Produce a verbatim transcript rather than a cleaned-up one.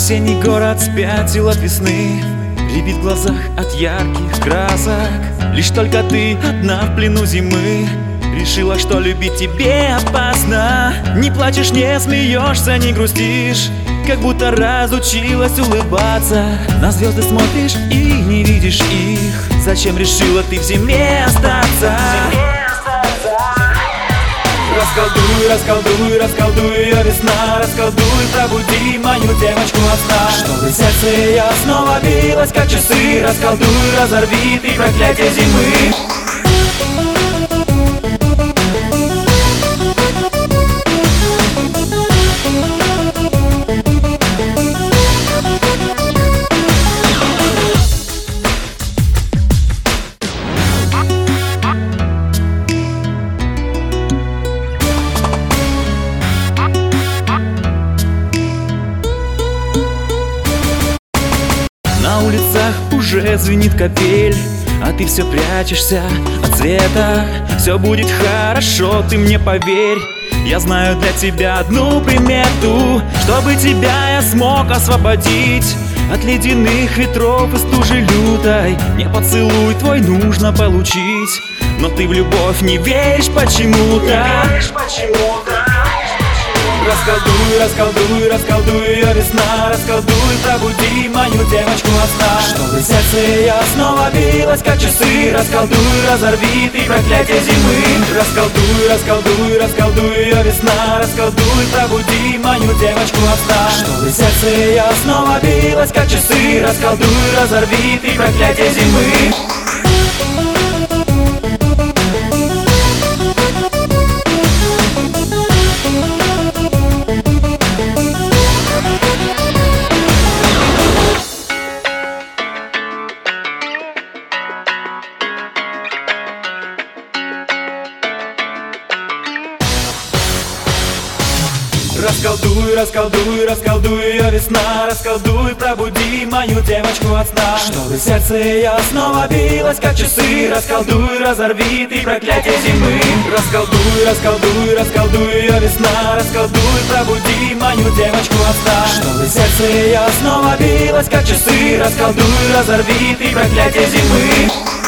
Осенний город спятил от весны, рябит в глазах от ярких красок. Лишь только ты одна в плену зимы решила, что любить тебе опасно. Не плачешь, не смеешься, не грустишь, как будто разучилась улыбаться. На звезды смотришь и не видишь их. Зачем решила ты в зиме остаться? Расколдуй, расколдуй, расколдуй ее весна. Расколдуй, пробуди мою девочку от сна, чтобы сердце ее снова билось, как часы. Расколдуй, разорви ты проклятие зимы. На улицах уже звенит капель, а ты все прячешься от света. Все будет хорошо, ты мне поверь. Я знаю для тебя одну примету, чтобы тебя я смог освободить от ледяных ветров и стужи лютой. Не поцелуй твой нужно получить, но ты в любовь не веришь почему-то. Расколдуй, расколдуй, расколдуй ее весна. Расколдуй, пробуди мою девочку от сна, чтобы сердце ее снова билось, как часы. Расколдуй, разорви ты проклятие зимы. Расколдуй, расколдуй, расколдуй ее весна. Расколдуй, пробуди мою девочку от сна, чтобы сердце ее снова билось, как часы. Расколдуй, разорви ты проклятие зимы. Расколдуй, расколдуй, расколдуй ее весна. Расколдуй, пробуди мою девочку от сна, чтобы сердце ее снова билось, как часы. Расколдуй, разорви ты проклятие зимы. Расколдуй, расколдуй, расколдуй ее весна. Расколдуй, пробуди мою девочку от сна, чтобы сердце ее снова билось, как часы. Расколдуй, разорви ты проклятие зимы.